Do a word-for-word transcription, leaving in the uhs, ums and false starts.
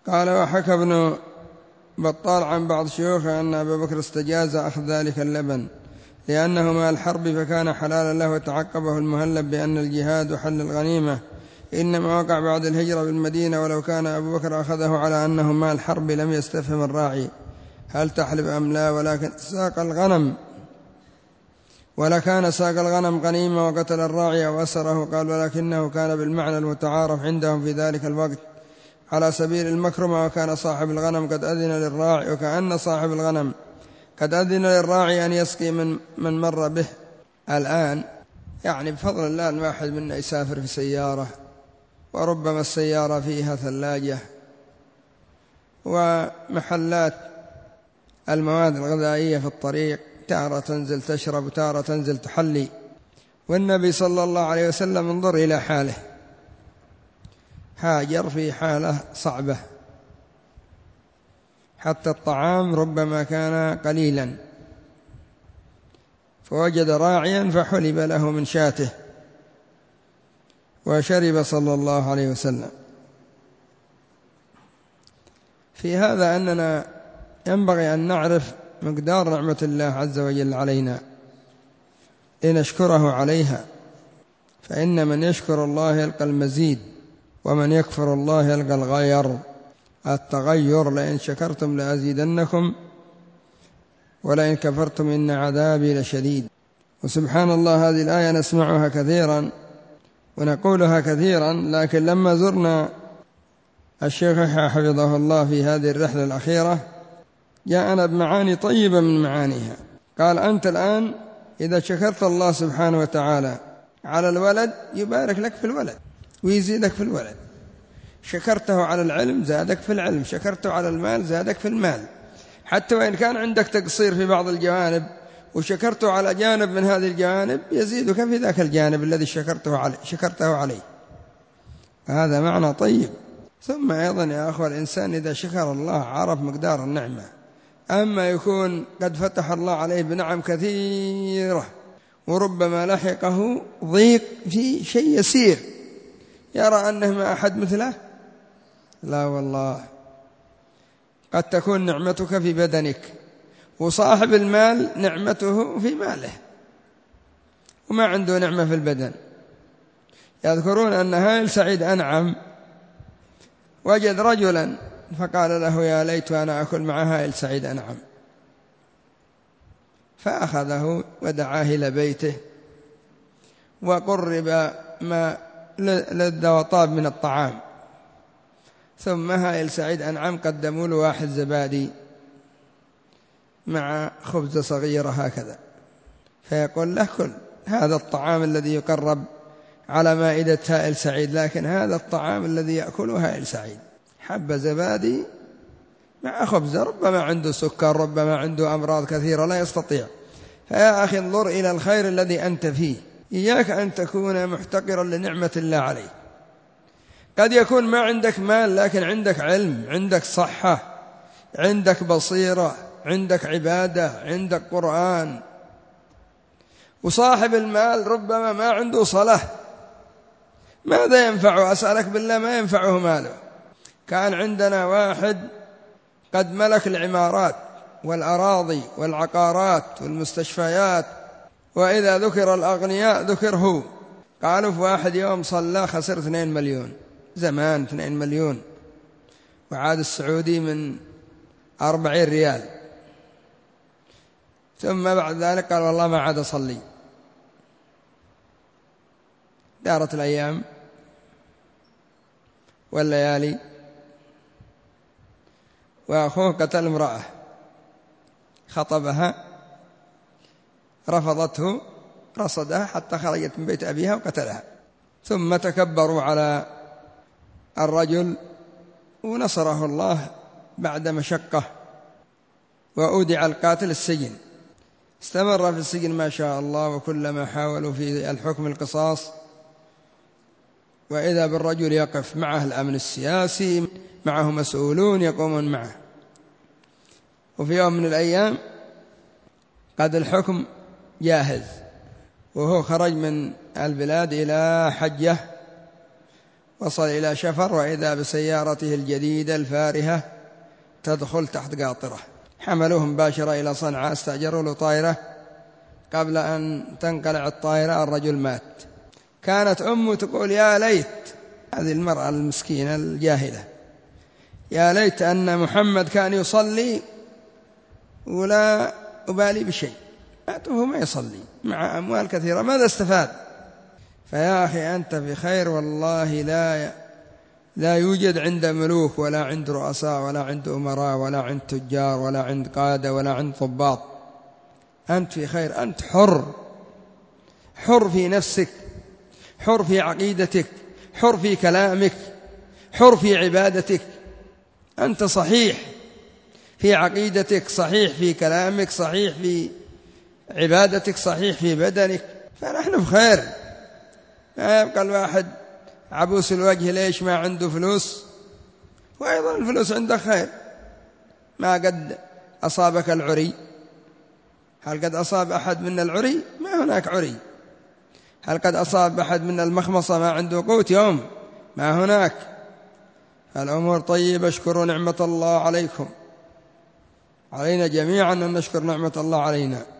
قال: وحكى ابن بطال عن بعض شيوخه أن أبا بكر استجاز أخذ ذلك اللبن لأنه مع الحرب فكان حلالا له، وتعقبه المهلب بأن الجهاد وحل الغنيمة إنما وقع بعد الهجرة بالمدينة، ولو كان أبو بكر أخذه على أنه مع الحرب لم يستفهم الراعي هل تحلب أم لا، ولكن ساق الغنم ولا كان ساق الغنم غنيمة وقتل الراعي أو أسره. قال: ولكنه كان بالمعنى المتعارف عندهم في ذلك الوقت على سبيل المكرمة، وكان صاحب الغنم قد أذن للراعي وكأن صاحب الغنم قد أذن للراعي أن يسقي من, من مر به. الآن يعني بفضل الله الواحد منا يسافر في سيارة، وربما السيارة فيها ثلاجة ومحلات المواد الغذائية في الطريق، تارة تنزل تشرب وتارة تنزل تحلي. والنبي صلى الله عليه وسلم انظر إلى حاله، هاجر في حالة صعبة، حتى الطعام ربما كان قليلا، فوجد راعيا فحلب له من شاته وشرب صلى الله عليه وسلم. في هذا أننا ينبغي أن نعرف مقدار نعمة الله عز وجل علينا لنشكره عليها، فإن من يشكر الله يلقى المزيد، ومن يكفر الله يلقى الغير التغير. لئن شكرتم لأزيدنكم ولئن كفرتم إن عذابي لشديد. وسبحان الله هذه الآية نسمعها كثيرا ونقولها كثيرا، لكن لما زرنا الشيخ حفظه الله في هذه الرحلة الأخيرة جاءنا بمعاني طيبة من معانيها. قال: أنت الآن إذا شكرت الله سبحانه وتعالى على الولد يبارك لك في الولد ويزيدك في الولد، شكرته على العلم زادك في العلم، شكرته على المال زادك في المال، حتى وإن كان عندك تقصير في بعض الجوانب وشكرته على جانب من هذه الجوانب يزيدك في ذاك الجانب الذي شكرته عليه, شكرته عليه. هذا معنى طيب. ثم أيضا يا أخوة، الإنسان إذا شكر الله عرف مقدار النعمة. أما يكون قد فتح الله عليه بنعم كثيرة وربما لحقه ضيق في شيء يسير يرى أنه ما أحد مثله، لا والله، قد تكون نعمتك في بدنك، وصاحب المال نعمته في ماله وما عنده نعمة في البدن. يذكرون أن هائل سعيد أنعم وجد رجلا فقال له: يا ليت أنا أكل مع هائل سعيد أنعم، فأخذه ودعاه إلى بيته وقرب ما لذ وطاب من الطعام، ثم هائل سعيد أنعم قدموا له واحد زبادي مع خبز صغيرة هكذا، فيقول له: كل هذا الطعام الذي يقرب على مائدة هائل سعيد، لكن هذا الطعام الذي يأكله هائل سعيد حبة زبادي مع خبز، ربما عنده سكر، ربما عنده أمراض كثيرة لا يستطيع. فيا أخي انظر إلى الخير الذي أنت فيه، إياك أن تكون محتقرا لنعمة الله عليك. قد يكون ما عندك مال لكن عندك علم، عندك صحة، عندك بصيرة، عندك عبادة، عندك قرآن. وصاحب المال ربما ما عنده صلاة، ماذا ينفعه؟ أسألك بالله ما ينفعه ماله. كان عندنا واحد قد ملك العمارات والأراضي والعقارات والمستشفيات، وإذا ذكر الأغنياء ذكر هو. قالوا في واحد يوم صلى خسر اثنين مليون، زمان اثنين مليون، وعاد السعودي من أربعين ريال. ثم بعد ذلك قال: والله ما عاد أصلي. دارت الأيام والليالي وأخوه قتل امرأة، خطبها، رفضته، رصدها حتى خرجت من بيت أبيها وقتلها. ثم تكبروا على الرجل ونصره الله بعد مشقة، وأودع القاتل السجن. استمر في السجن ما شاء الله، وكلما حاولوا في الحكم القصاص وإذا بالرجل يقف معه الأمن السياسي، معه مسؤولون يقومون معه. وفي يوم من الأيام قد الحكم جاهز، وهو خرج من البلاد إلى حجة، وصل إلى شفر وإذا بسيارته الجديدة الفارهة تدخل تحت قاطرة. حملوه مباشرة إلى صنعاء، استأجروا له طائرة، قبل أن تنقلع الطائرة الرجل مات. كانت أمه تقول يا ليت، هذه المرأة المسكينة الجاهلة، يا ليت أن محمد كان يصلي ولا أبالي بشيء، هو ما يصلي مع أموال كثيرة، ماذا استفاد؟ فيا أخي أنت في خير والله، لا لا يوجد عند ملوك ولا عند رؤساء ولا عند أمراء ولا عند تجار ولا عند قادة ولا عند ضباط. أنت في خير، أنت حر، حر في نفسك، حر في عقيدتك، حر في كلامك، حر في عبادتك. أنت صحيح في عقيدتك، صحيح في كلامك، صحيح في عبادتك، صحيح في بدنك، فنحن في خير. ما يبقى الواحد عبوس الوجه ليش ما عنده فلوس، وأيضا الفلوس عنده خير. ما قد أصابك العري، هل قد أصاب أحد من العري؟ ما هناك عري. هل قد أصاب أحد من المخمصة ما عنده قوت يوم؟ ما هناك. الأمور طيبة، اشكروا نعمة الله عليكم، علينا جميعا أن نشكر نعمة الله علينا.